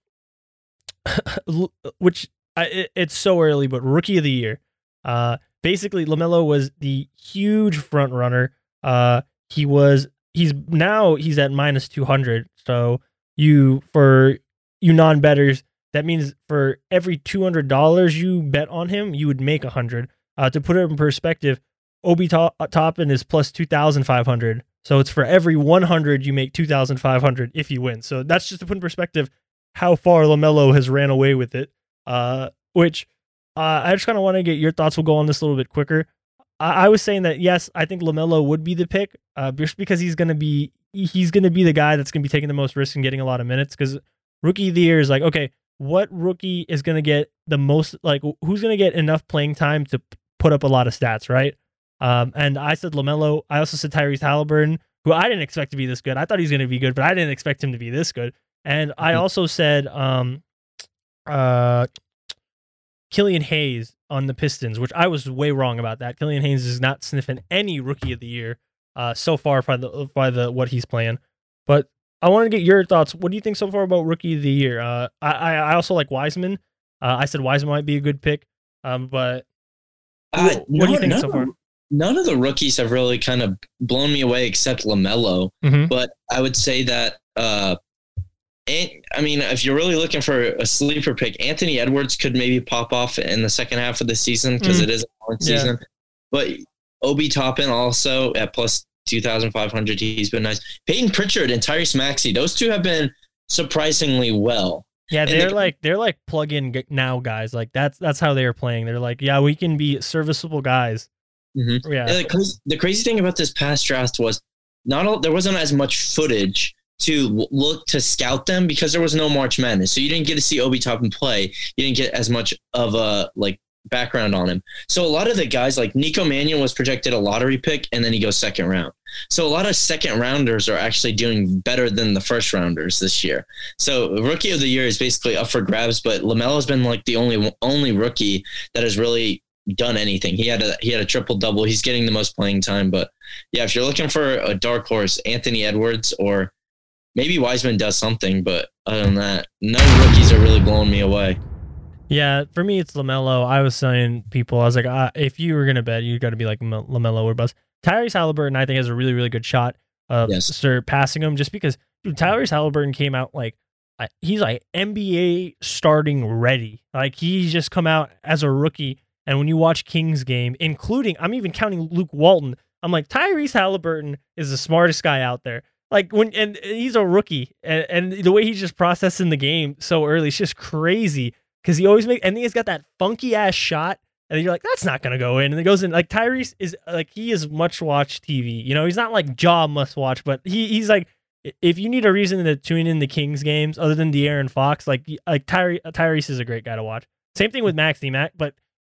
it's so early, but Rookie of the Year. Basically LaMelo was the huge front runner. He's at minus 200. So for you non-bettors, that means for every $200 you bet on him, you would make 100. To put it in perspective, Obi Toppin is plus 2,500. So it's for every 100 you make 2,500 if you win. So that's just to put in perspective how far LaMelo has ran away with it. Which I just kind of want to get your thoughts. We'll go on this a little bit quicker. I was saying that yes, I think LaMelo would be the pick, just because he's gonna be the guy that's gonna be taking the most risk and getting a lot of minutes. Because Rookie of the Year is like, okay, what rookie is gonna get the most? Like, who's gonna get enough playing time to put up a lot of stats, right? And I said LaMelo. I also said Tyrese Halliburton, who I didn't expect to be this good. I thought he was gonna be good, but I didn't expect him to be this good. And I also said Killian Hayes on the Pistons, which I was way wrong about that. Killian Hayes is not sniffing any Rookie of the Year so far by the what he's playing. But I want to get your thoughts. What do you think so far about Rookie of the Year? I also like Wiseman. I said Wiseman might be a good pick. But what do you think so far? None of the rookies have really kind of blown me away except LaMelo. Mm-hmm. But I would say that, if you're really looking for a sleeper pick, Anthony Edwards could maybe pop off in the second half of the season because it is a long season. But Obi Toppin also at plus 2,500, he's been nice. Peyton Pritchard and Tyrese Maxey, those two have been surprisingly well. Yeah, they're like plug in now guys. Like that's how they are playing. They're like, yeah, we can be serviceable guys. Mm-hmm. Yeah. The crazy thing about this past draft was there wasn't as much footage to look to scout them because there was no March Madness. So you didn't get to see Obi Toppin play. You didn't get as much of a background on him. So a lot of the guys like Nico Mannion was projected a lottery pick and then he goes second round. So a lot of second rounders are actually doing better than the first rounders this year. So Rookie of the Year is basically up for grabs, but LaMelo has been like the only rookie that has really done anything. He had a triple double. He's getting the most playing time. But yeah, if you're looking for a dark horse, Anthony Edwards or maybe Wiseman does something, but other than that, no rookies are really blowing me away. Yeah, for me, it's LaMelo. I was saying people, I was like, if you were going to bet, you got to be like LaMelo or bust. Tyrese Halliburton, I think, has a really, really good shot of surpassing him just because, dude, Tyrese Halliburton came out he's like NBA starting ready. Like, he's just come out as a rookie. And when you watch Kings game, including, I'm even counting Luke Walton, I'm like, Tyrese Halliburton is the smartest guy out there. Like, and he's a rookie. And the way he's just processing the game so early, it's just crazy. Because he always and he's got that funky ass shot, and then you're like, that's not gonna go in, and it goes in. Like, Tyrese is like, he is much watch TV. You know, he's not like Ja must watch, but he's like, if you need a reason to tune in the Kings games other than De'Aaron Fox, like Tyrese is a great guy to watch. Same thing with Maxey, but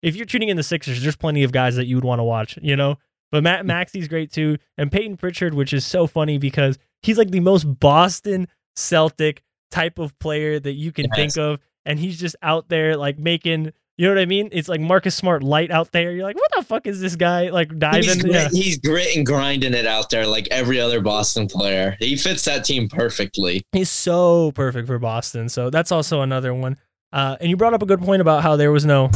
if you're tuning in the Sixers, there's plenty of guys that you would want to watch, you know? But Maxi's great too. And Peyton Pritchard, which is so funny because he's like the most Boston Celtic type of player that you can think of. And he's just out there like making, you know what I mean? It's like Marcus Smart light out there. You're like, what the fuck is this guy like diving? He's grit and grinding it out there like every other Boston player. He fits that team perfectly. He's so perfect for Boston. So that's also another one. And you brought up a good point about how there was no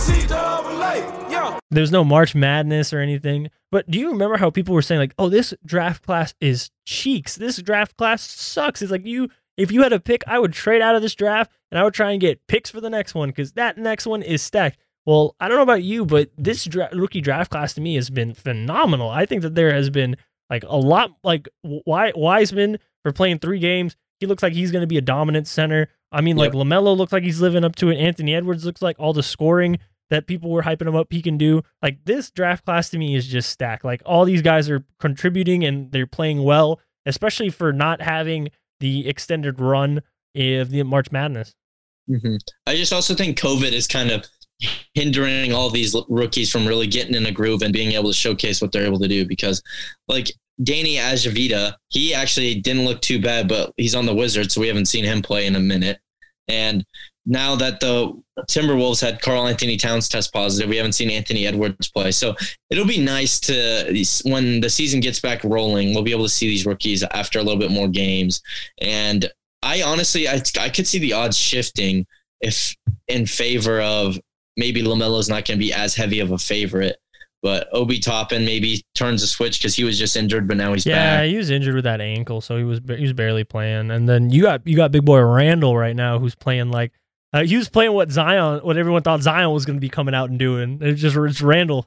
March Madness or anything. But do you remember how people were saying like, oh, this draft class is cheeks. This draft class sucks. It's like if you had a pick, I would trade out of this draft and I would try and get picks for the next one because that next one is stacked. Well, I don't know about you, but this rookie draft class to me has been phenomenal. I think that there has been like a lot, like Wiseman for playing 3 games. He looks like he's going to be a dominant center. I mean, like LaMelo looks like he's living up to it. Anthony Edwards looks like all the scoring that people were hyping him up he can do. Like this draft class to me is just stacked. Like all these guys are contributing and they're playing well, especially for not having the extended run of the March Madness. Mm-hmm. I just also think COVID is kind of hindering all these rookies from really getting in a groove and being able to showcase what they're able to do because like Danny Ajavita, he actually didn't look too bad, but he's on the Wizards, so we haven't seen him play in a minute. And now that the Timberwolves had Karl Anthony Towns test positive, we haven't seen Anthony Edwards play. So it'll be nice to, when the season gets back rolling, we'll be able to see these rookies after a little bit more games. And I honestly, I could see the odds shifting if in favor of maybe LaMelo's not going to be as heavy of a favorite. But Obi Toppin maybe turns a switch because he was just injured, but now he's back. Yeah, he was injured with that ankle, so he was barely playing. And then you got big boy Randall right now, who's playing like he was playing what everyone thought Zion was going to be coming out and doing. It's Randall.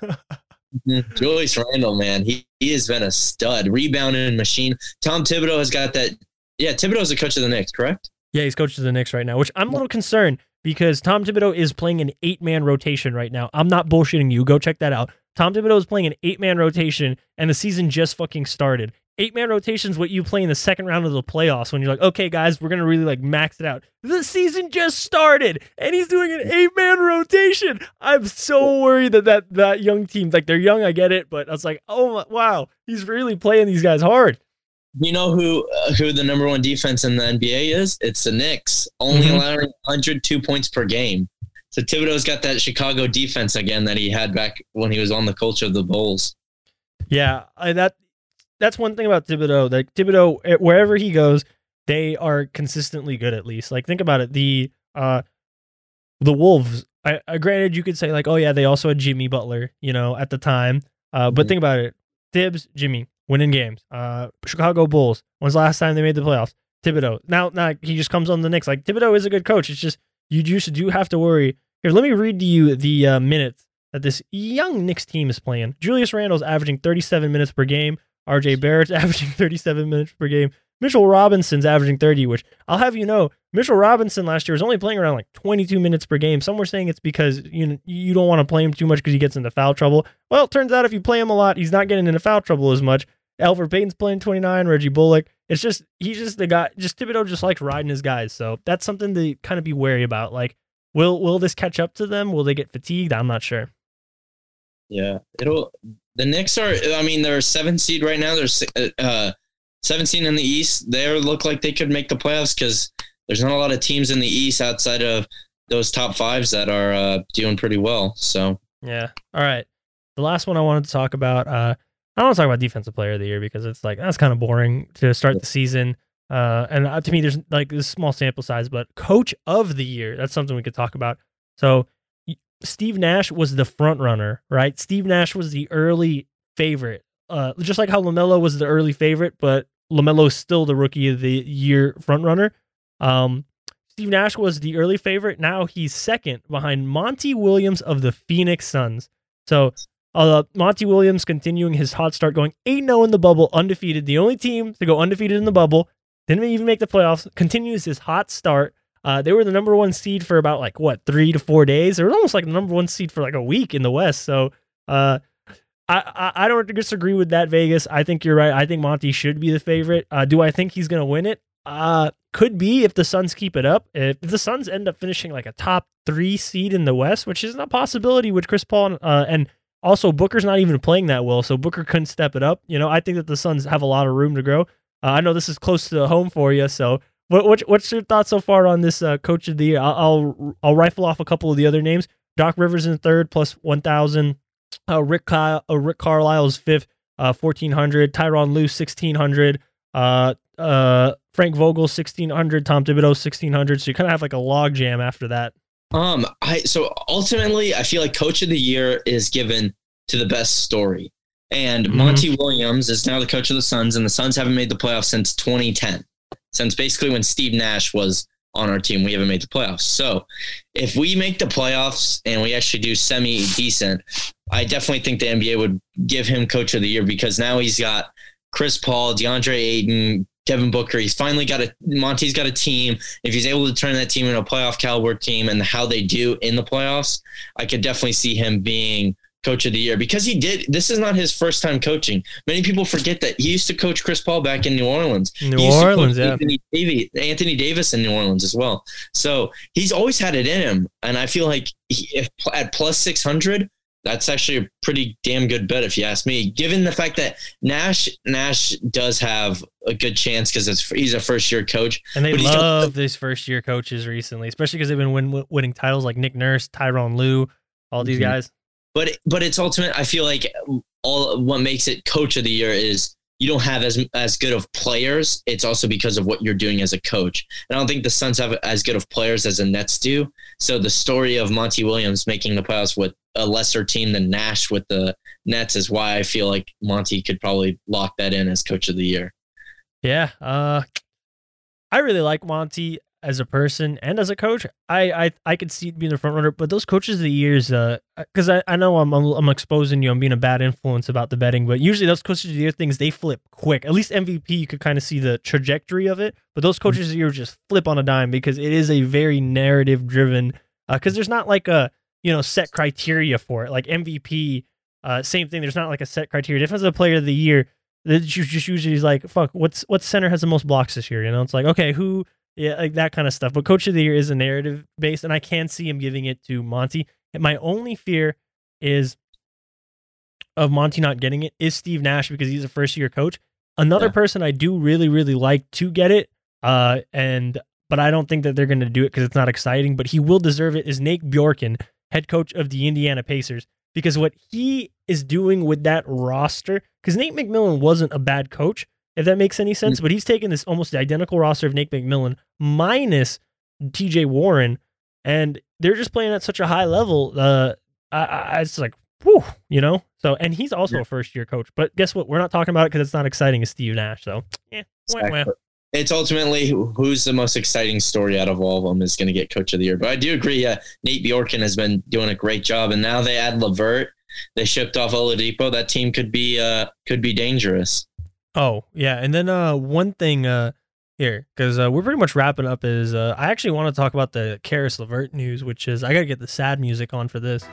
Julius Randall, man, he has been a stud, rebounding machine. Tom Thibodeau has got that. Yeah, Thibodeau's the coach of the Knicks, correct? Yeah, he's coach of the Knicks right now, which I'm a little concerned. Because Tom Thibodeau is playing an 8-man rotation right now. I'm not bullshitting you. Go check that out. Tom Thibodeau is playing an 8-man rotation, and the season just fucking started. 8-man rotation is what you play in the second round of the playoffs when you're like, okay, guys, we're going to really like max it out. The season just started, and he's doing an 8-man rotation. I'm so worried that young team, like they're young, I get it, but I was like, oh, wow, he's really playing these guys hard. You know who the number 1 defense in the NBA is? It's the Knicks, only allowing 102 points per game. So Thibodeau's got that Chicago defense again that he had back when he was on the coach of the Bulls. Yeah, that's one thing about Thibodeau. Like Thibodeau, wherever he goes, they are consistently good. At least, like think about it. The Wolves. Granted, you could say like, oh yeah, they also had Jimmy Butler, you know, at the time. But think about it. Tibbs, Jimmy. Winning games. Chicago Bulls. When's the last time they made the playoffs? Thibodeau. Now he just comes on the Knicks. Like Thibodeau is a good coach. It's just you do have to worry. Here, let me read to you the minutes that this young Knicks team is playing. Julius Randle's averaging 37 minutes per game. RJ Barrett's averaging 37 minutes per game. Mitchell Robinson's averaging 30, which I'll have you know, Mitchell Robinson last year was only playing around like 22 minutes per game. Some were saying it's because you don't want to play him too much because he gets into foul trouble. Well, it turns out if you play him a lot, he's not getting into foul trouble as much. Elfrid Payton's playing 29, Reggie Bullock. It's just, he's just the guy, just Thibodeau just likes riding his guys. So that's something to kind of be wary about. Like, will this catch up to them? Will they get fatigued? I'm not sure. Yeah, the Knicks are, I mean, they're 7th seed right now. They're 17 in the East. They look like they could make the playoffs because there's not a lot of teams in the East outside of those top 5s that are doing pretty well. So, yeah. All right. The last one I wanted to talk about, I don't want to talk about defensive player of the year because it's like, that's kind of boring to start the season. And to me, there's like this small sample size, but coach of the year, that's something we could talk about. So Steve Nash was the front runner, right? Steve Nash was the early favorite, just like how LaMelo was the early favorite, but LaMelo is still the rookie of the year front runner. Steve Nash was the early favorite. Now he's second behind Monty Williams of the Phoenix Suns. So Monty Williams continuing his hot start, going 8-0 in the bubble, undefeated. The only team to go undefeated in the bubble, didn't even make the playoffs, continues his hot start. They were the number 1 seed for about 3 to 4 days. They were almost like the number 1 seed for like a week in the West. So I don't disagree with that, Vegas. I think you're right. I think Monty should be the favorite. Do I think he's going to win it? could be if the Suns keep it up. If the Suns end up finishing like a top 3 seed in the West, which isn't a possibility with Chris Paul and also Booker's not even playing that well, so Booker couldn't step it up. I think that the Suns have a lot of room to grow. I know this is close to home for you, so what's your thoughts so far on this Coach of the Year? I'll rifle off a couple of the other names. Doc Rivers in third, plus 1,000. Rick Carlisle's fifth, 1,400. Tyronn Lue, 1,600. Frank Vogel, 1,600. Tom Thibodeau, 1,600. So you kind of have like a log jam after that. So ultimately, I feel like Coach of the Year is given to the best story. And Monty Williams is now the coach of the Suns, and the Suns haven't made the playoffs since 2010. Since basically when Steve Nash was on our team, we haven't made the playoffs. So if we make the playoffs and we actually do semi-decent, I definitely think the NBA would give him Coach of the Year, because now he's got Chris Paul, DeAndre Ayton, Devin Booker. He's finally Monty's got a team. If he's able to turn that team into a playoff caliber team and how they do in the playoffs, I could definitely see him being Coach of the Year, because this is not his first time coaching. Many people forget that he used to coach Chris Paul back in New Orleans. Anthony Davis in New Orleans as well. So he's always had it in him. And I feel like if at plus 600, that's actually a pretty damn good bet, if you ask me, given the fact that Nash does have a good chance because he's a first-year coach. And they love these first-year coaches recently, especially because they've been winning titles like Nick Nurse, Tyronn Lue, all these guys. But it's ultimate. I feel like what makes it Coach of the Year is you don't have as good of players. It's also because of what you're doing as a coach. And I don't think the Suns have as good of players as the Nets do. So the story of Monty Williams making the playoffs with a lesser team than Nash with the Nets is why I feel like Monty could probably lock that in as Coach of the Year. Yeah, I really like Monty as a person and as a coach. I could see it being the front runner, but those Coaches of the Years, because I know I'm exposing you, I'm being a bad influence about the betting, but usually those Coaches of the Year things, they flip quick. At least MVP, you could kind of see the trajectory of it, but those Coaches of the Year just flip on a dime because it is a very narrative driven, because there's not like a set criteria for it. Like MVP, same thing. There's not like a set criteria. Defensive Player of the Year, it's just usually like, fuck, what center has the most blocks this year? It's like, okay, who. Yeah, like that kind of stuff. But Coach of the Year is a narrative based, and I can see him giving it to Monty. And my only fear of Monty not getting it is Steve Nash, because he's a first-year coach. Another person I do really, really like to get it, but I don't think that they're going to do it because it's not exciting, but he will deserve it, is Nate Bjorken, head coach of the Indiana Pacers, because what he is doing with that roster, because Nate McMillan wasn't a bad coach, if that makes any sense, but he's taken this almost identical roster of Nate McMillan minus TJ Warren, and they're just playing at such a high level. It's like, whew, So, and he's also a first-year coach, but guess what? We're not talking about it because it's not exciting as Steve Nash. So, exactly. It's ultimately who's the most exciting story out of all of them is going to get Coach of the Year. But I do agree, Nate Bjorken has been doing a great job, and now they add LeVert. They shipped off Oladipo. That team could be dangerous. Oh, yeah. And then one thing here, because we're pretty much wrapping up, is I actually want to talk about the Caris LeVert news, which is, I got to get the sad music on for this.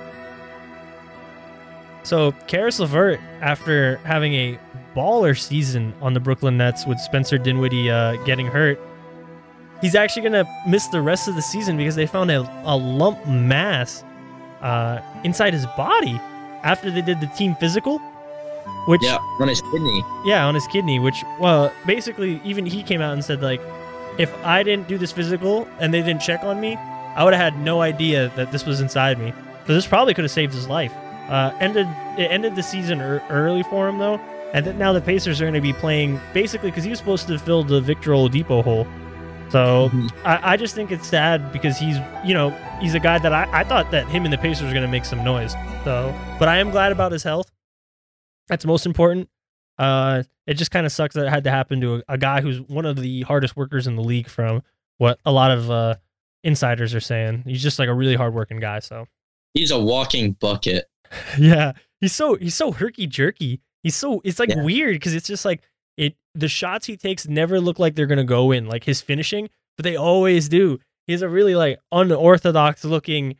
So Caris LeVert, after having a baller season on the Brooklyn Nets with Spencer Dinwiddie getting hurt, he's actually going to miss the rest of the season because they found a lump mass inside his body after they did the team physical. Which, on his kidney. Yeah, on his kidney, which, well, basically, even he came out and said, like, if I didn't do this physical and they didn't check on me, I would have had no idea that this was inside me. So this probably could have saved his life. It ended the season early for him, though. And then now the Pacers are going to be playing, basically, because he was supposed to fill the Victor Oladipo hole. So I just think it's sad because he's a guy that I thought that him and the Pacers were going to make some noise. So, but I am glad about his health. That's most important. It just kind of sucks that it had to happen to a guy who's one of the hardest workers in the league, from what a lot of insiders are saying. He's just like a really hardworking guy. So he's a walking bucket. Yeah, he's so herky jerky. It's like weird because it's just like the shots he takes never look like they're gonna go in, like his finishing, but they always do. He has a really like unorthodox looking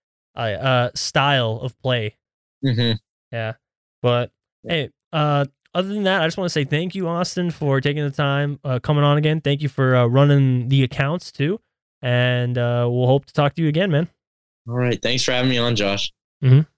style of play. Mm-hmm. Yeah. But hey, other than that, I just want to say thank you, Austin, for taking the time coming on again. Thank you for running the accounts too, and we'll hope to talk to you again, man. All right, thanks for having me on, Josh. Mm-hmm.